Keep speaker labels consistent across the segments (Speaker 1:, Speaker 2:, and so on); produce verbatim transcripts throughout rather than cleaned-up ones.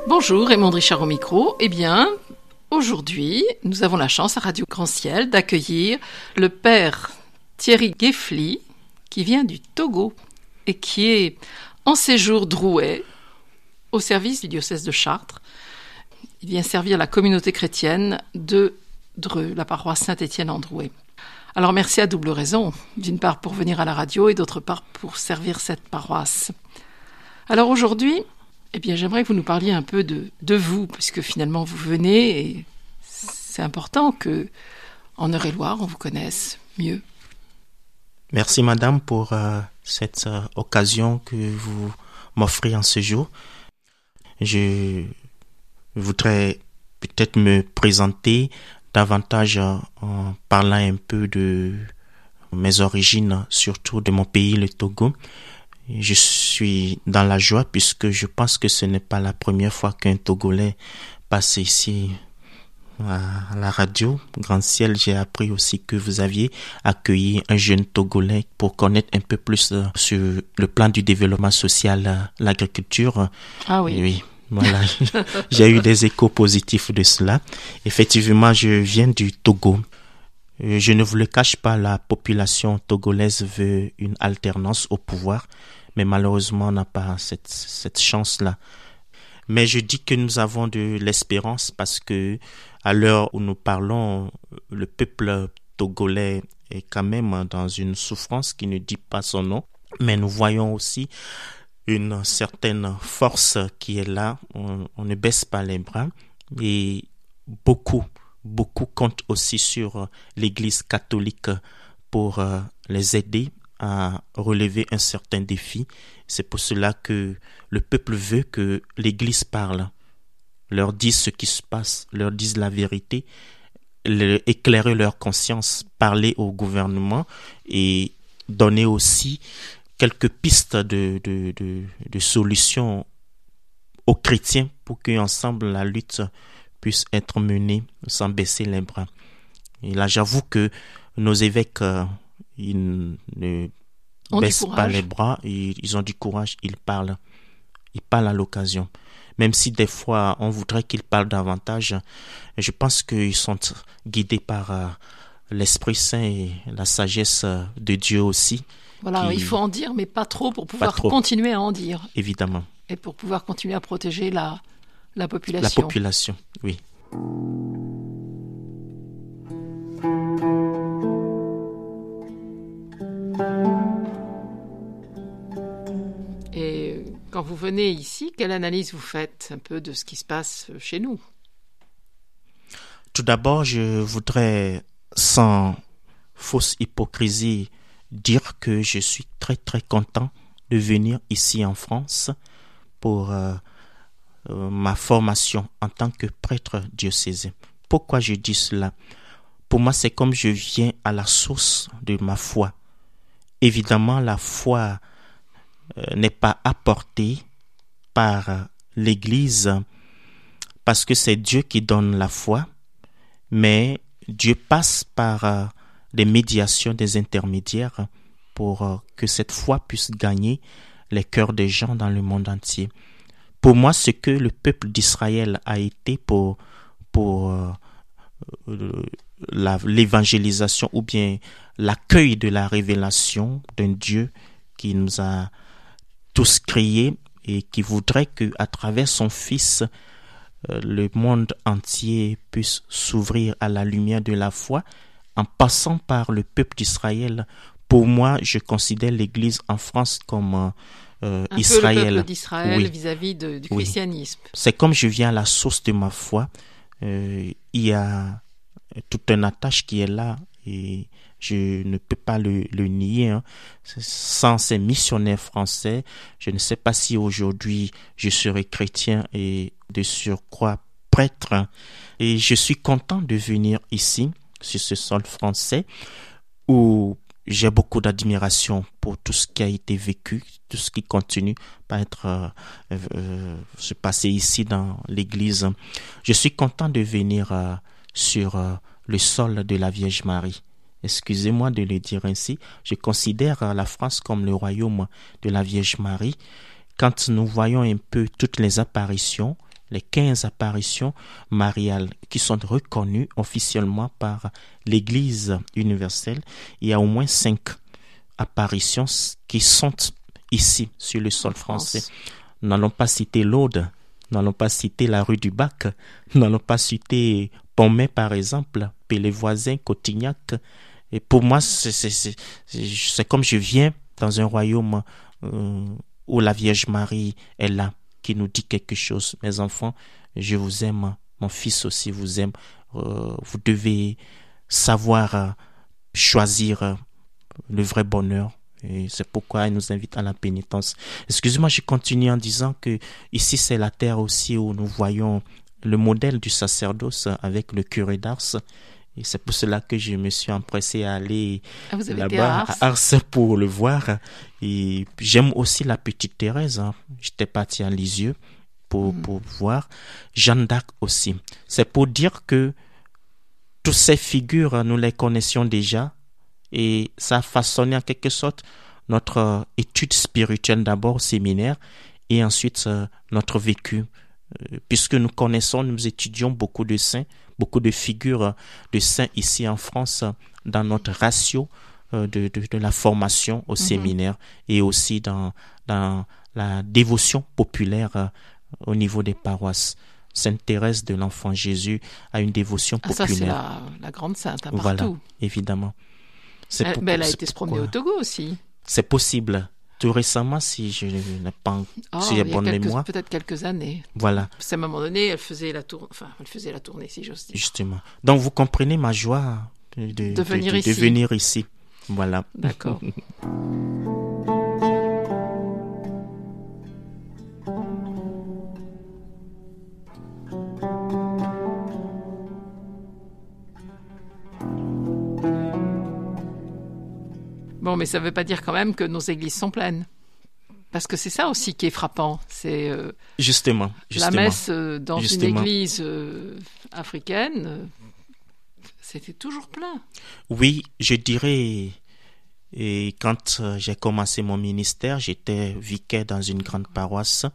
Speaker 1: Bonjour, Raymond Richard au micro. Eh bien, aujourd'hui, nous avons la chance à Radio Grand Ciel d'accueillir le père Thierry Gueffly, qui vient du Togo et qui est en séjour drouais au service du diocèse de Chartres. Il vient servir la communauté chrétienne de Dreux, la paroisse Saint-Étienne en Drouais. Alors merci à double raison, d'une part pour venir à la radio et d'autre part pour servir cette paroisse. Alors aujourd'hui, eh bien, j'aimerais que vous nous parliez un peu de, de vous, puisque finalement vous venez et c'est important que en Eure-et-Loir, on vous connaisse mieux.
Speaker 2: Merci madame pour euh, cette euh, occasion que vous m'offrez en ce jour. Je voudrais peut-être me présenter davantage euh, en parlant un peu de mes origines, surtout de mon pays, le Togo. Je suis dans la joie puisque je pense que ce n'est pas la première fois qu'un Togolais passe ici à la radio. Grand Ciel, j'ai appris aussi que vous aviez accueilli un jeune Togolais pour connaître un peu plus sur le plan du développement social, l'agriculture.
Speaker 1: Ah oui.
Speaker 2: Oui. Voilà, j'ai eu des échos positifs de cela. Effectivement, je viens du Togo. Je ne vous le cache pas, la population togolaise veut une alternance au pouvoir, mais malheureusement, on n'a pas cette, cette chance-là. Mais je dis que nous avons de l'espérance parce que, à l'heure où nous parlons, le peuple togolais est quand même dans une souffrance qui ne dit pas son nom, mais nous voyons aussi une certaine force qui est là. On, on ne baisse pas les bras et beaucoup Beaucoup comptent aussi sur l'Église catholique pour euh, les aider à relever un certain défi. C'est pour cela que le peuple veut que l'Église parle, leur dise ce qui se passe, leur dise la vérité, le, éclairer leur conscience, parler au gouvernement et donner aussi quelques pistes de, de, de, de solutions aux chrétiens pour qu'ensemble la lutte puisse être menée sans baisser les bras. Et là, j'avoue que nos évêques, euh, ils ne
Speaker 1: on
Speaker 2: baissent pas les bras, ils, ils ont du courage, ils parlent. Ils parlent à l'occasion. Même si des fois, on voudrait qu'ils parlent davantage, je pense qu'ils sont guidés par euh, l'Esprit Saint et la sagesse de Dieu aussi.
Speaker 1: Voilà,
Speaker 2: qui...
Speaker 1: il faut en dire, mais pas trop pour pouvoir continuer à en dire.
Speaker 2: Évidemment.
Speaker 1: Et pour pouvoir continuer à protéger la... La population.
Speaker 2: La population, oui.
Speaker 1: Et quand vous venez ici, quelle analyse vous faites un peu de ce qui se passe chez nous?
Speaker 2: Tout d'abord, je voudrais, sans fausse hypocrisie, dire que je suis très très content de venir ici en France pour... Euh, Euh, ma formation en tant que prêtre diocésain. Pourquoi je dis cela? Pour moi, c'est comme je viens à la source de ma foi. Évidemment, la foi euh, n'est pas apportée par euh, l'Église parce que c'est Dieu qui donne la foi, mais Dieu passe par euh, des médiations, des intermédiaires pour euh, que cette foi puisse gagner les cœurs des gens dans le monde entier. Pour moi, ce que le peuple d'Israël a été pour, pour euh, la, l'évangélisation ou bien l'accueil de la révélation d'un Dieu qui nous a tous créés et qui voudrait qu'à travers son Fils, euh, le monde entier puisse s'ouvrir à la lumière de la foi en passant par le peuple d'Israël. Pour moi, je considère l'Église en France comme... Euh, Euh,
Speaker 1: un
Speaker 2: Israël.
Speaker 1: peu le peuple d'Israël
Speaker 2: oui.
Speaker 1: vis-à-vis de, du
Speaker 2: oui.
Speaker 1: christianisme.
Speaker 2: C'est comme je viens à la source de ma foi. Euh, il y a tout un attache qui est là et je ne peux pas le, le nier. Hein. Sans ces missionnaires français, je ne sais pas si aujourd'hui je serais chrétien et de surcroît prêtre. Et je suis content de venir ici, sur ce sol français, où j'ai beaucoup d'admiration pour tout ce qui a été vécu, tout ce qui continue par être euh, euh, se passer ici dans l'église. Je suis content de venir euh, sur euh, le sol de la Vierge Marie. Excusez-moi de le dire ainsi. Je considère euh, la France comme le royaume de la Vierge Marie. Quand nous voyons un peu toutes les apparitions, les quinze apparitions mariales qui sont reconnues officiellement par l'Église universelle, il y a au moins cinq apparitions qui sont ici, sur le sol français. Nous n'allons pas citer l'Aude, nous n'allons pas citer la rue du Bac, nous n'allons pas citer Pommet, par exemple, puis les voisins, Cotignac. Et pour moi, c'est, c'est, c'est, c'est comme je viens dans un royaume euh, où la Vierge Marie est là, qui nous dit quelque chose. Mes enfants, je vous aime, mon fils aussi vous aime. Euh, vous devez savoir euh, choisir euh, le vrai bonheur. Et c'est pourquoi il nous invite à la pénitence. Excusez-moi, je continue en disant que ici c'est la terre aussi où nous voyons le modèle du sacerdoce avec le curé d'Ars. Et c'est pour cela que je me suis empressé à aller
Speaker 1: ah, vous avez
Speaker 2: là-bas
Speaker 1: été à Ars.
Speaker 2: à Ars pour le voir. Et j'aime aussi la petite Thérèse. Hein. J'étais parti à Lisieux pour, mmh. pour voir. Jeanne d'Arc aussi. C'est pour dire que toutes ces figures, nous les connaissions déjà. Et ça a façonné en quelque sorte notre euh, étude spirituelle d'abord au séminaire et ensuite euh, notre vécu. Euh, puisque nous connaissons, nous étudions beaucoup de saints, beaucoup de figures de saints ici en France dans notre ratio euh, de, de, de la formation au mm-hmm. séminaire et aussi dans, dans la dévotion populaire euh, au niveau des paroisses. Sainte Thérèse de l'Enfant Jésus a une dévotion
Speaker 1: ah,
Speaker 2: populaire.
Speaker 1: Ça, c'est la, la grande sainte, hein, partout.
Speaker 2: Voilà, évidemment.
Speaker 1: C'est elle, pour, mais elle a été se promener au Togo aussi.
Speaker 2: C'est possible. Tout récemment, si je n'ai pas,
Speaker 1: oh,
Speaker 2: si j'ai bonne
Speaker 1: quelques,
Speaker 2: mémoire.
Speaker 1: Peut-être quelques années.
Speaker 2: Voilà.
Speaker 1: Parce qu'à un moment donné, elle faisait la tournée, enfin, elle faisait la tournée, si j'ose dire.
Speaker 2: Justement. Donc, vous comprenez ma joie de, de,
Speaker 1: de, venir,
Speaker 2: de, de,
Speaker 1: ici.
Speaker 2: de venir ici. Voilà.
Speaker 1: D'accord. Bon, mais ça ne veut pas dire quand même que nos églises sont pleines. Parce que c'est ça aussi qui est frappant. C'est euh,
Speaker 2: justement, justement,
Speaker 1: la messe euh, dans
Speaker 2: justement.
Speaker 1: une église euh, africaine, euh, c'était toujours plein.
Speaker 2: Oui, je dirais, et quand euh, j'ai commencé mon ministère, j'étais vicaire dans une grande paroisse,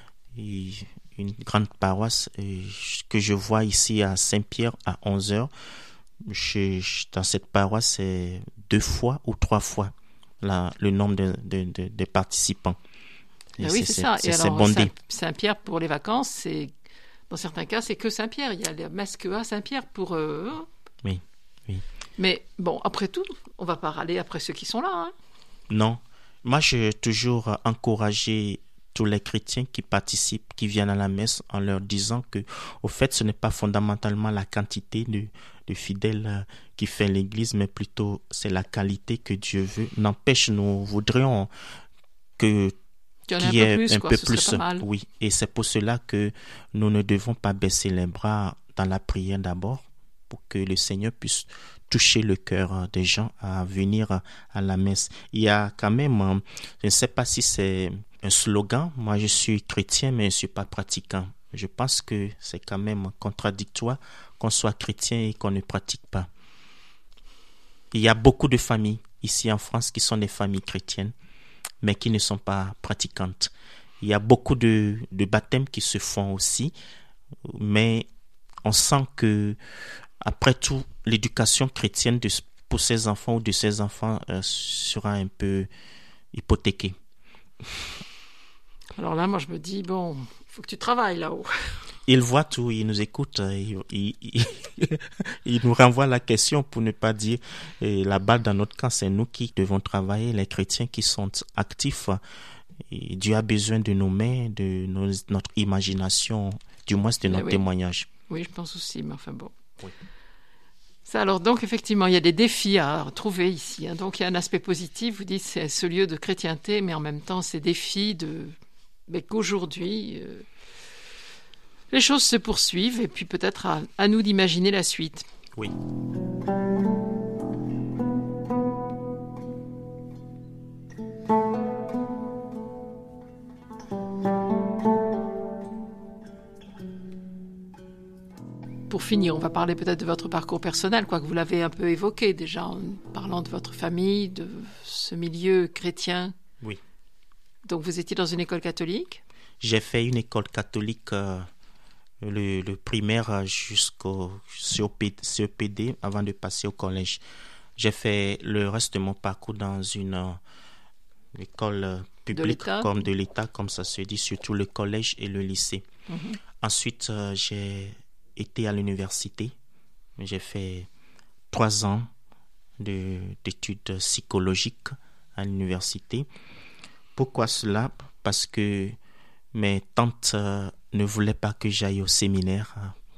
Speaker 2: et une grande paroisse et, que je vois ici à Saint-Pierre à onze heures. Je, je, dans cette paroisse, c'est deux fois ou trois fois la, le nombre de, de, de, de participants.
Speaker 1: Et oui, c'est, c'est ça.
Speaker 2: C'est,
Speaker 1: et
Speaker 2: c'est
Speaker 1: alors,
Speaker 2: bondé.
Speaker 1: Saint, Saint-Pierre, pour les vacances, c'est, dans certains cas, c'est que Saint-Pierre. Il y a la messe que à Saint-Pierre pour... Euh...
Speaker 2: Oui, oui.
Speaker 1: Mais bon, après tout, on ne va pas râler après ceux qui sont là. Hein.
Speaker 2: Non. Moi, j'ai toujours encouragé tous les chrétiens qui participent, qui viennent à la messe, en leur disant que, au fait, ce n'est pas fondamentalement la quantité de, de fidèles qui fait l'Église, mais plutôt c'est la qualité que Dieu veut. N'empêche, nous voudrions que qu'il y ait un peu plus, un peu plus oui. Et c'est pour cela que nous ne devons pas baisser les bras dans la prière d'abord, pour que le Seigneur puisse toucher le cœur des gens à venir à la messe. Il y a quand même, je ne sais pas si c'est un slogan, moi je suis chrétien mais je ne suis pas pratiquant. Je pense que c'est quand même contradictoire qu'on soit chrétien et qu'on ne pratique pas. Il y a beaucoup de familles ici en France qui sont des familles chrétiennes mais qui ne sont pas pratiquantes. Il y a beaucoup de, de baptêmes qui se font aussi, mais on sent que après tout, l'éducation chrétienne de, pour ces enfants ou de ces enfants euh, sera un peu hypothéquée.
Speaker 1: Alors là, moi, je me dis, bon, il faut que tu travailles là-haut.
Speaker 2: Ils voient tout, ils nous écoutent, ils, ils, ils, ils nous renvoient la question pour ne pas dire et la balle dans notre camp, c'est nous qui devons travailler, les chrétiens qui sont actifs. Et Dieu a besoin de nos mains, de nos, notre imagination, du moins de notre
Speaker 1: oui.
Speaker 2: témoignage.
Speaker 1: Oui, je pense aussi, mais enfin bon.
Speaker 2: Oui.
Speaker 1: Ça, alors donc effectivement, il y a des défis à trouver ici. Hein. Donc il y a un aspect positif, vous dites c'est ce lieu de chrétienté, mais en même temps ces défis de mais qu'aujourd'hui euh, les choses se poursuivent et puis peut-être à, à nous d'imaginer la suite.
Speaker 2: Oui.
Speaker 1: Pour finir, on va parler peut-être de votre parcours personnel, quoique vous l'avez un peu évoqué déjà en parlant de votre famille, de ce milieu chrétien.
Speaker 2: Oui.
Speaker 1: Donc vous étiez dans une école catholique ?
Speaker 2: J'ai fait une école catholique euh, le, le primaire jusqu'au C E P D avant de passer au collège. J'ai fait le reste de mon parcours dans une euh, école publique
Speaker 1: de
Speaker 2: comme de l'État, comme ça se dit, surtout le collège et le lycée.
Speaker 1: Mm-hmm.
Speaker 2: Ensuite, euh, j'ai été à l'université. J'ai fait trois ans de, d'études psychologiques à l'université. Pourquoi cela? Parce que mes tantes euh, ne voulaient pas que j'aille au séminaire.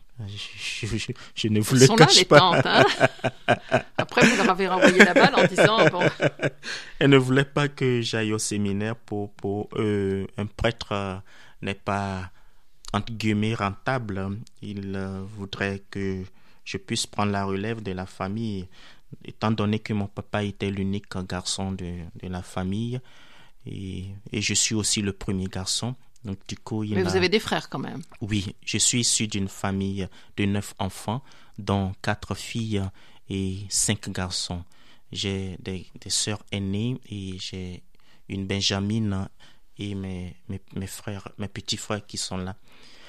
Speaker 2: Je, je, je, je ne vous
Speaker 1: Elles
Speaker 2: le
Speaker 1: sont
Speaker 2: cache
Speaker 1: là, les
Speaker 2: pas.
Speaker 1: tantes, hein. Après, vous leur avez renvoyé la balle en disant... Bon.
Speaker 2: Elles ne voulaient pas que j'aille au séminaire. Pour, pour eux, un prêtre euh, n'est pas, entre guillemets, rentable. Ils euh, voudraient que je puisse prendre la relève de la famille. Étant donné que mon papa était l'unique garçon de, de la famille, et, et je suis aussi le premier garçon. Donc, du coup, il
Speaker 1: Mais
Speaker 2: a...
Speaker 1: vous avez des frères quand même.
Speaker 2: Oui, je suis issu d'une famille de neuf enfants, dont quatre filles et cinq garçons. J'ai des, des sœurs aînées et j'ai une Benjamine et mes, mes, mes frères, mes petits frères qui sont là.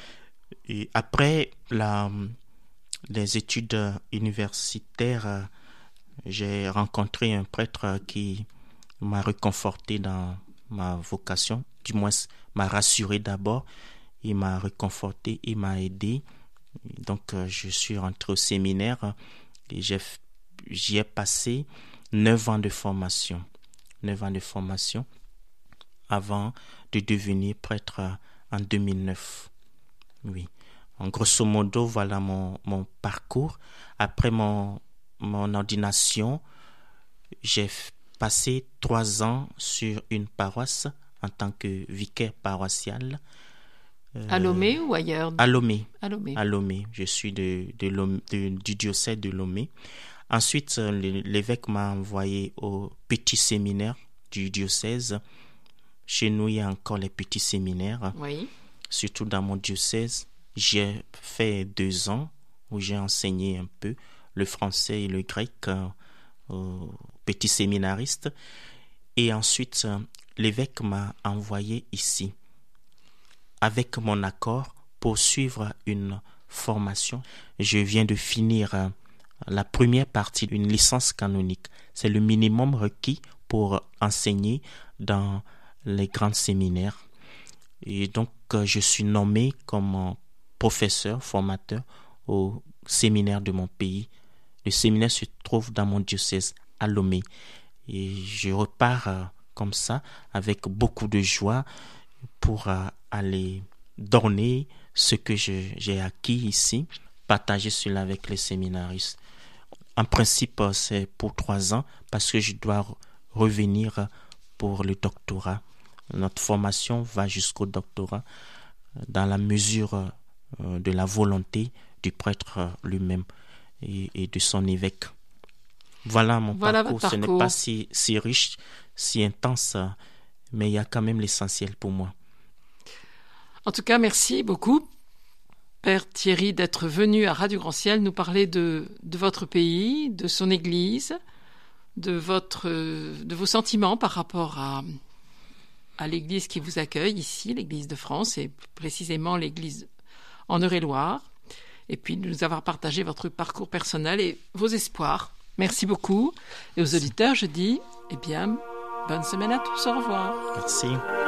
Speaker 2: Et après la, les études universitaires, j'ai rencontré un prêtre qui m'a réconforté dans ma vocation, du moins m'a rassuré d'abord, il m'a réconforté, il m'a aidé. Donc euh, je suis rentré au séminaire et j'ai, j'y ai passé neuf ans de formation, neuf ans de formation avant de devenir prêtre en deux mille neuf. Oui, en grosso modo, voilà mon, mon parcours. Après mon, mon ordination, j'ai passé trois ans sur une paroisse en tant que vicaire paroissial.
Speaker 1: Euh, à Lomé ou ailleurs?
Speaker 2: À Lomé.
Speaker 1: À Lomé.
Speaker 2: À Lomé. Je suis de, de Lomé, de, du diocèse de Lomé. Ensuite, l'évêque m'a envoyé au petit séminaire du diocèse. Chez nous, il y a encore les petits séminaires.
Speaker 1: Oui.
Speaker 2: Surtout dans mon diocèse. J'ai fait deux ans où j'ai enseigné un peu le français et le grec euh, aux petits séminaristes. Et ensuite, euh, l'évêque m'a envoyé ici, avec mon accord, pour suivre une formation. Je viens de finir euh, la première partie d'une licence canonique. C'est le minimum requis pour enseigner dans les grands séminaires. Et donc, euh, je suis nommé comme professeur, formateur au séminaire de mon pays. Le séminaire se trouve dans mon diocèse, à Lomé. Et je repars euh, comme ça, avec beaucoup de joie, pour euh, aller donner ce que je, j'ai acquis ici, partager cela avec les séminaristes. En principe, c'est pour trois ans, parce que je dois revenir pour le doctorat. Notre formation va jusqu'au doctorat, dans la mesure euh, de la volonté du prêtre lui-même et, et de son évêque. Voilà mon
Speaker 1: voilà
Speaker 2: parcours.
Speaker 1: parcours.
Speaker 2: Ce n'est pas si, si riche, si intense, mais il y a quand même l'essentiel pour moi.
Speaker 1: En tout cas, merci beaucoup, Père Thierry, d'être venu à Radio Grand Ciel nous parler de, de votre pays, de son église, de, votre, de vos sentiments par rapport à, à l'église qui vous accueille ici, l'église de France, et précisément l'église en Eure-et-Loire, et puis de nous avoir partagé votre parcours personnel et vos espoirs. Merci beaucoup. Et aux auditeurs, je dis, eh bien, bonne semaine à tous. Au revoir.
Speaker 2: Merci.